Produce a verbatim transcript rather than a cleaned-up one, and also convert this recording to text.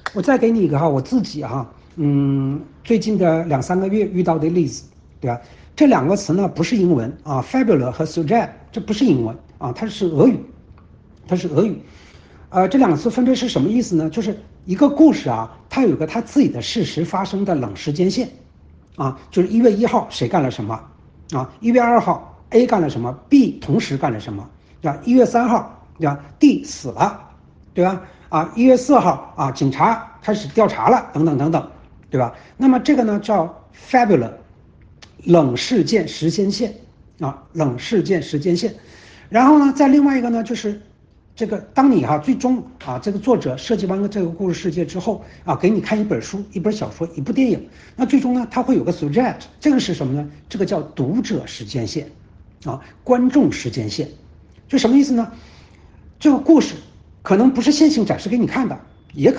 我再给你一个哈，我自己哈，嗯，最近的两三个月遇到的例子，对吧？这两个词呢不是英文啊 ，fabula 和 sujet 这不是英文啊，它是俄语，它是俄语。呃，这两个词分别是什么意思呢？就是一个故事啊，它有个它自己的事实发生的冷时间线，啊，就是一月一号谁干了什么，啊，一月二号 A 干了什么 ，B 同时干了什么，对吧？一月三号，对吧 ？D 死了，对吧？啊，一月四号啊，警察开始调查了，等等等等，对吧？那么这个呢叫 fabula，冷事件时间线啊，冷事件时间线。然后呢，再另外一个呢就是这个，当你哈、啊、最终啊这个作者设计完了这个故事世界之后啊，给你看一本书、一本小说、一部电影，那最终呢它会有个 sujet， 这个是什么呢？这个叫读者时间线，啊，观众时间线，就什么意思呢？这个故事可能不是线性展示给你看的，也可